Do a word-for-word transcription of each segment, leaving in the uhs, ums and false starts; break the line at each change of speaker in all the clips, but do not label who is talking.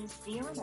zero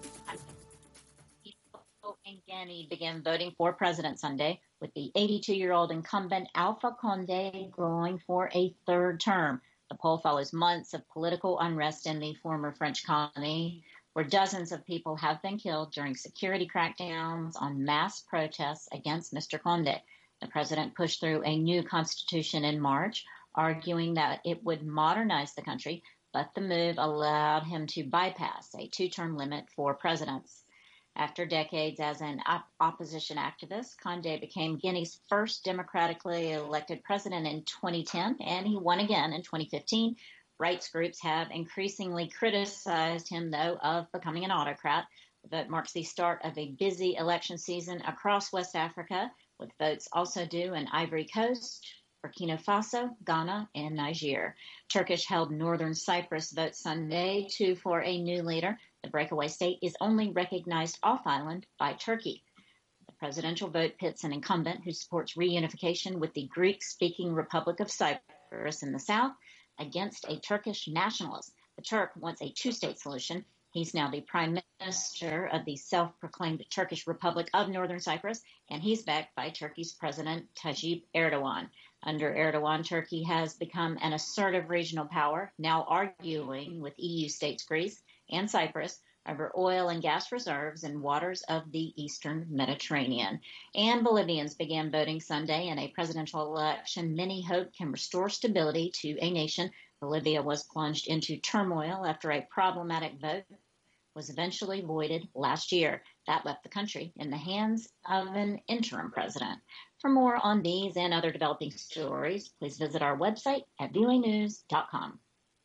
People in Guinea began voting for president Sunday, with the eighty-two-year-old incumbent Alpha Conde going for a third term. The poll follows months of political unrest in the former French colony, where dozens of people have been killed during security crackdowns on mass protests against Mister Conde. The president pushed through a new constitution in March, arguing that it would modernize the country, but the move allowed him to bypass a two-term limit for presidents. After decades as an op- opposition activist, Condé became Guinea's first democratically elected president in twenty ten, and he won again in twenty fifteen. Rights groups have increasingly criticized him, though, of becoming an autocrat. The vote marks the start of a busy election season across West Africa, with votes also due in Ivory Coast, Burkina Faso, Ghana, and Niger. Turkish-held Northern Cyprus votes Sunday to for a new leader. The breakaway state is only recognized off-island by Turkey. The presidential vote pits an incumbent who supports reunification with the Greek-speaking Republic of Cyprus in the south against a Turkish nationalist. The Turk wants a two-state solution. He's now the prime minister of the self-proclaimed Turkish Republic of Northern Cyprus, and he's backed by Turkey's President Tayyip Erdogan. Under Erdogan, Turkey has become an assertive regional power, now arguing with E U states Greece and Cyprus over oil and gas reserves in waters of the eastern Mediterranean. And Bolivians began voting Sunday in a presidential election many hope can restore stability to a nation. Bolivia was plunged into turmoil after a problematic vote was eventually voided last year. That left the country in the hands of an interim president. For more on these and other developing stories, please visit our website at V O A news dot com.